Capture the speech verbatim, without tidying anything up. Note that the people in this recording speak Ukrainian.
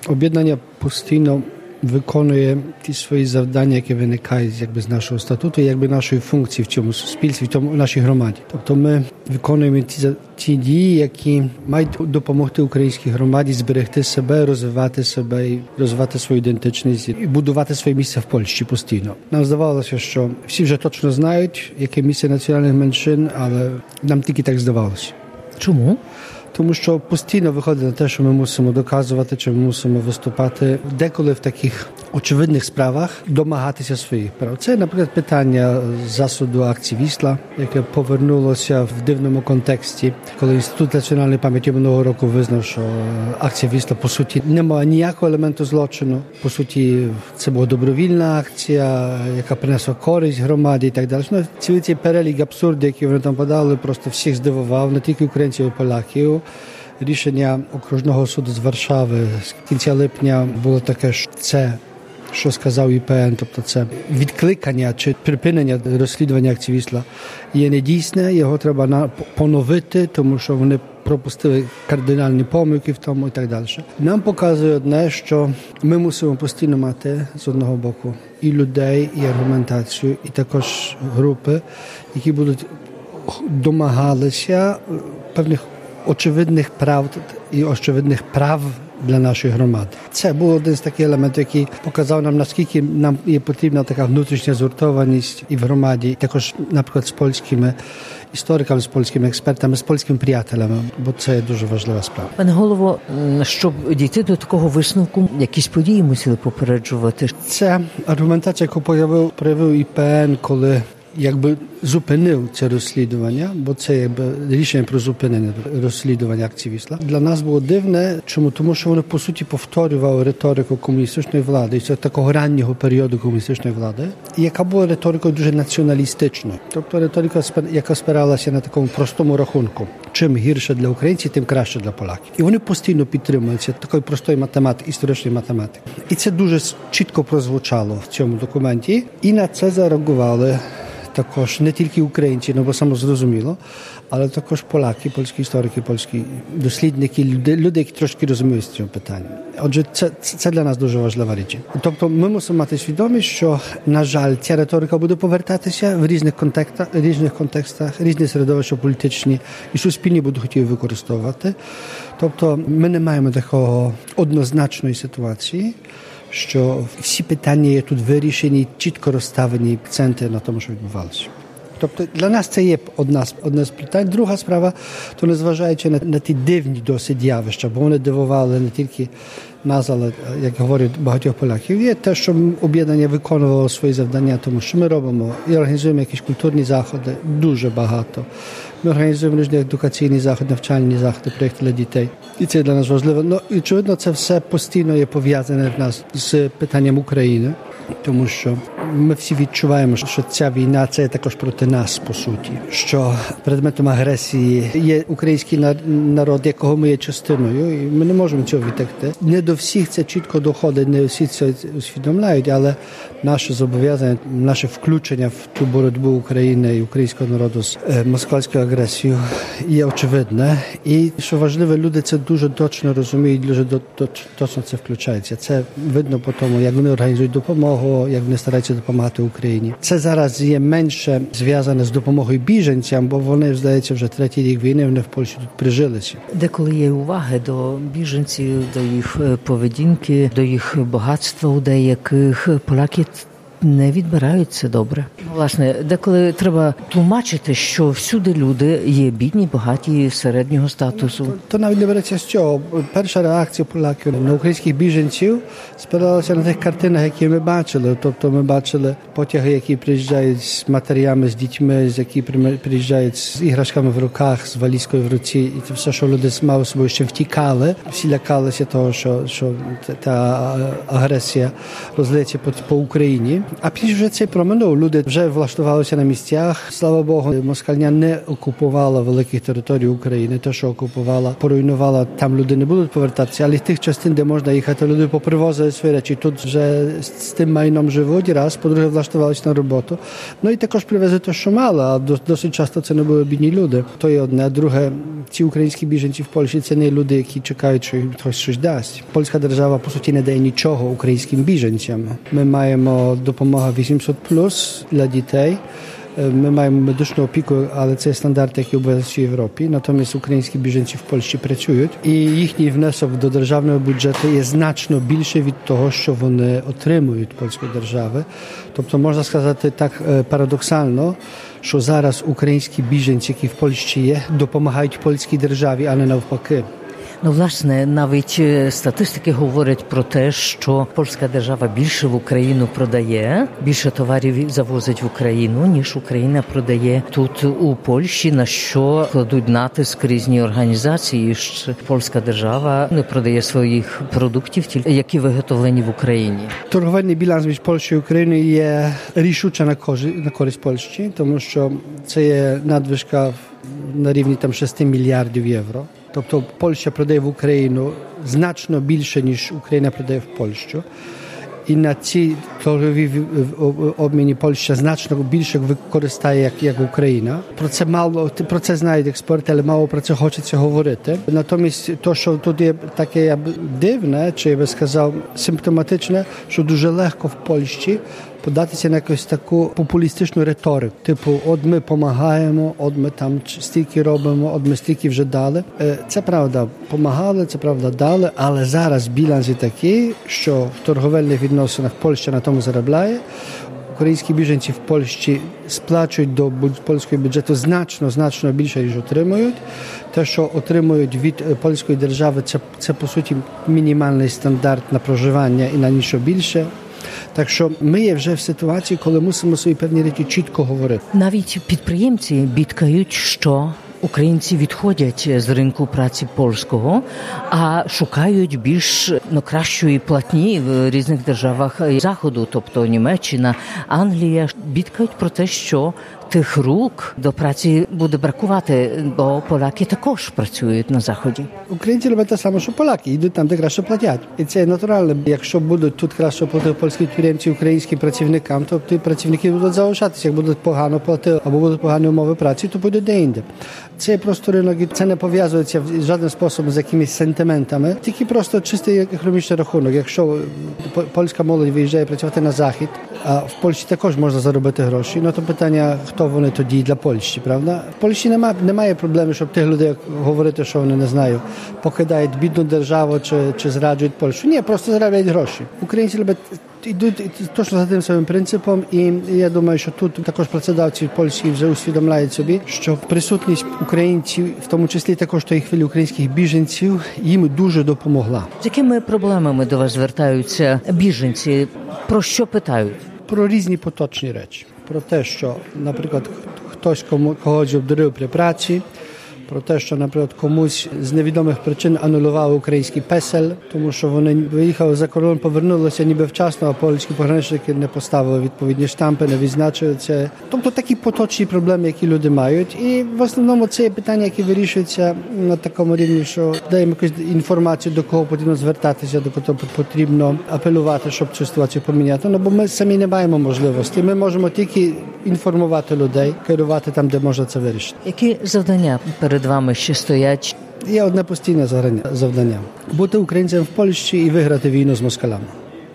об'єднання постійно виконує ті свої завдання, які виникають якби з нашого статуту, якби нашої функції в цьому суспільстві, в цьому в нашій громаді. Тобто ми виконуємо ті, ті дії, які мають допомогти українській громаді зберегти себе, розвивати себе, і розвивати свою ідентичність і будувати своє місце в Польщі постійно. Нам здавалося, що всі вже точно знають, яке місце національних меншин, але нам тільки так здавалося. Чому? Тому що постійно виходить на те, що ми мусимо доказувати, чи ми мусимо виступати деколи в таких очевидних справах, домагатися своїх прав. Це, наприклад, питання засуду акції «Вісла», яке повернулося в дивному контексті, коли Інститут національної пам'яті минулого року визнав, що акція «Вісла» по суті не має ніякого елементу злочину. По суті, це була добровільна акція, яка принесла користь громаді і так далі. Ну, цілий цей перелік абсурдів, які вони там подали, просто всіх здивував, не тільки українців, а й поляків. Рішення окружного суду з Варшави з кінця липня було таке, що це, що сказав І Пе Ен, тобто це відкликання чи припинення розслідування акції «Вісла» є недійсне, його треба поновити, тому що вони пропустили кардинальні помилки в тому і так далі. Нам показує одне, що ми мусимо постійно мати з одного боку і людей, і аргументацію, і також групи, які будуть домагалися певних очевидних прав і очевидних прав для нашої громади. Це був один з таких елементів, який показав нам, наскільки нам є потрібна така внутрішня згуртованість і в громаді, і також, наприклад, з польськими істориками, з польськими експертами, з польськими приятелями, бо це дуже важлива справа. Пане голово, щоб дійти до такого висновку, якісь події мусили попереджувати? Це аргументація, яку проявив, проявив І Пе Ен, коли якби зупинив це розслідування, бо це якби рішення про зупинення розслідування акції «Вісла». Для нас було дивне, чому? Тому що вони, по суті, повторювали риторику комуністичної влади, і це такого раннього періоду комуністичної влади, яка була риторикою дуже націоналістичною. Тобто риторика, яка спиралася на такому простому рахунку. Чим гірше для українців, тим краще для поляків. І вони постійно підтримуються такої простої математики, історичної математики. І це дуже чітко прозвучало в цьому документі. І на це зареагували також не тільки українці, ну бо само зрозуміло, але також поляки, польські історики, польські дослідники, люди, люди, які трошки розуміють з цього питання. Отже, це, це для нас дуже важлива річ. Тобто ми мусимо мати свідомість, що, на жаль, ця риторика буде повертатися в різних контекстах, різних контекстах, різні середовища політичні і суспільні будуть хотіти використовувати. Тобто ми не маємо такого однозначної ситуації, що всі питання є тут вирішені, чітко розставлені акценти на тому, що відбувалося. Тобто для нас це є одна, одне з питань. Друга справа, то незважаючи на, на ті дивні досить явища, бо вони дивували не тільки нас, але, як говорять багатьох поляків, є те, що об'єднання виконувало свої завдання, тому що ми робимо і організуємо якісь культурні заходи, дуже багато. Ми організуємо різні едукаційні заходи, навчальні заходи, проєкти для дітей. І це для нас важливо. Ну, і, очевидно, це все постійно є пов'язане в нас з питанням України, тому що ми всі відчуваємо, що ця війна – це також проти нас, по суті. Що предметом агресії є український народ, якого ми є частиною, і ми не можемо цього відтекти. Не до всіх це чітко доходить, не всі це усвідомляють, але наше зобов'язання, наше включення в ту боротьбу України і українського народу з москальською агресією є очевидне. І, що важливо, люди це дуже точно розуміють, дуже точно це включається. Це видно по тому, як вони організують допомогу, як вони стараються допомагати Україні. Це зараз є менше зв'язане з допомогою біженцям, бо вони, здається, вже третій рік війни, вони в Польщі тут прижилися. Деколи є уваги до біженців, до їх поведінки, до їх багатства у деяких. Поляки не відбирають це добре. Власне, деколи треба тлумачити, що всюди люди є бідні, багаті, середнього статусу. То, то навіть не береться з цього. Перша реакція поляків на українських біженців спиралася на тих картинах, які ми бачили. Тобто ми бачили потяги, які приїжджають з матерями, з дітьми, які приїжджають з іграшками в руках, з валізкою в руці. І це все, що люди мали з собою, ще втікали. Всі лякалися того, що, що та агресія розлиється по, по Україні. А пізніше вже цей проминув. Люди вже влаштувалися на місцях. Слава Богу, москальня не окупувала великих територій України. Те, що окупувала, поруйнувала, там люди не будуть повертатися, але тих частин, де можна їхати, люди попривозили свої речі. Тут вже з тим майном живуть, раз, по-друге, влаштувалися на роботу. Ну і також привезли те, що мало, а досить часто це не були бідні люди. То є одне. Друге, ці українські біженці в Польщі, це не люди, які чекають, що їм хтось щось дасть. Польська держава, по суті, не дає нічого українським біженцям. Ми маємо допомогу вісімсот плюс для дітей. Ми маємо медичну опіку, але це стандарт, який обов'язково в Європі. Натомість українські біженці в Польщі працюють. І їхній внесок до державного бюджету є значно більше від того, що вони отримують польської держави. Тобто, можна сказати так парадоксально, що зараз українські біженці, які в Польщі є, допомагають польській державі, а не навпаки. Ну, власне, навіть статистики говорять про те, що польська держава більше в Україну продає, більше товарів завозить в Україну, ніж Україна продає тут у Польщі, на що кладуть натиск різні організації, що польська держава не продає своїх продуктів, тільки які виготовлені в Україні. Торговельний біланс між Польщею і Україною є рішуче на користь, на користь Польщі, тому що це є надвижка на рівні там шість мільярдів євро. Тобто Польща продає в Україну значно більше, ніж Україна продає в Польщу. І на ці торгові обміні Польща значно більше використає, як, як Україна. Про це мало, про це знають експерти, але мало про це хочеться говорити. Натомість, то, що тут є таке я б, дивне, чи я би сказав, симптоматичне, що дуже легко в Польщі податися на якусь таку популістичну риторику. Типу, от ми допомагаємо, от ми там стільки робимо, от ми стільки вже дали. Це правда, допомагали, це правда дали, але зараз біланс є такий, що в торговельних відносинах Польща на тому заробляє. Українські біженці в Польщі сплачують до польського бюджету значно, значно більше, ніж отримують. Те, що отримують від польської держави, це, це по суті мінімальний стандарт на проживання і на нічого більше. Так що ми є вже в ситуації, коли мусимо свої певні речі чітко говорити. Навіть підприємці бідкають, що українці відходять з ринку праці польського, а шукають більш ну, кращої платні в різних державах Заходу, тобто Німеччина, Англія. Бідкають про те, що тих рук до праці буде бракувати, бо поляки також працюють на Заході. Українці роблять те саме, що поляки, йдуть там, де краще платять. І це натурально. Якщо будуть тут краще платити польські підприємці українським працівникам, то ті працівники будуть залишатися. Як будуть погано платити або будуть погані умови праці, то буде де-інде. Це просто ринок, це не пов'язується в жодним способом з якимись сентиментами, тільки просто чистий економічний рахунок. Якщо польська молодь виїжджає працювати на Захід, а в Польщі також можна заробити гроші, ну то питання, хто вони тоді для Польщі, правда? В Польщі немає, немає проблеми, щоб тих людей говорити, що вони, не знаю, покидають бідну державу чи, чи зраджують Польщу. Ні, просто заробляють гроші. Українці люблять йдуть точно за тим самим принципом, і я думаю, що тут також працедавці польські вже усвідомляють собі, що присутність українців, в тому числі також тої хвилі українських біженців, їм дуже допомогла. З якими проблемами до вас звертаються біженці? Про що питають? Про різні поточні речі. Про те, що, наприклад, хтось кому, когось обдурив при праці, про те, що, наприклад, комусь з невідомих причин анулювали український песель, тому що вони виїхали за кордон, повернулися ніби вчасно, а польські пограничники не поставили відповідні штампи, не відзначили це. Тобто такі поточні проблеми, які люди мають. І в основному це є питання, які вирішуються на такому рівні, що даємо якусь інформацію, до кого потрібно звертатися, до кого потрібно апелювати, щоб цю ситуацію поміняти. Ну, бо ми самі не маємо можливості. Ми можемо тільки інформувати людей, керувати там, де можна це вирішити. Які завдання перед вами ще стоять? Є одне постійне завдання – бути українцем в Польщі і виграти війну з москалями.